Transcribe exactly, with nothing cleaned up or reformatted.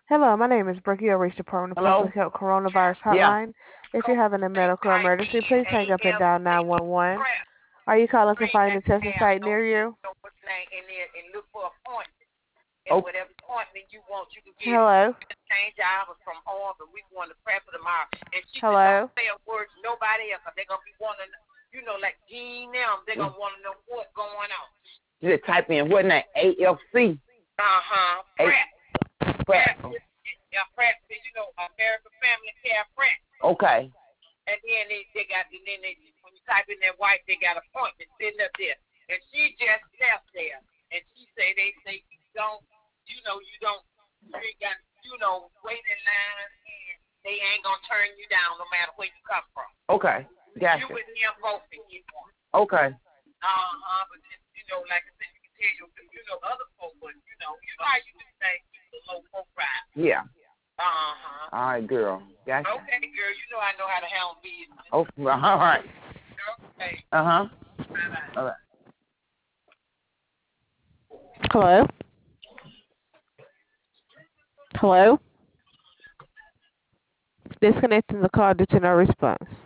Hello, my name is Brooke. You have reached the Department of Hello? Public Health Coronavirus Yeah. Hotline. If you're having a medical emergency, please hang up and dial nine one one. Are you calling to find a testing site near you? Oh, Hello? Hello? you just type in what name? A F C. Uh-huh. A- Prep. Prep. Yeah, prep. You know, American Family Care Prep. Okay. And then they, they got, and then they, when you type in that white, they got appointment sitting up there. And she just left there. And she say they say you don't, you know, you don't, you ain't got, you know, wait in line, and they ain't gonna turn you down no matter where you come from. Okay. Gotcha. You with them both and get one. Okay. Uh-huh, but just, you know, like I said, you can tell you, you know, other folk, but you know, you know how you do things, keep a low profile. Yeah. Uh-huh. All right, girl. Gotcha. Okay, girl, you know I know how to handle business. Oh, all right. Okay. Uh-huh. Bye-bye. All right. Hello? Hello? Disconnecting the call due to no response.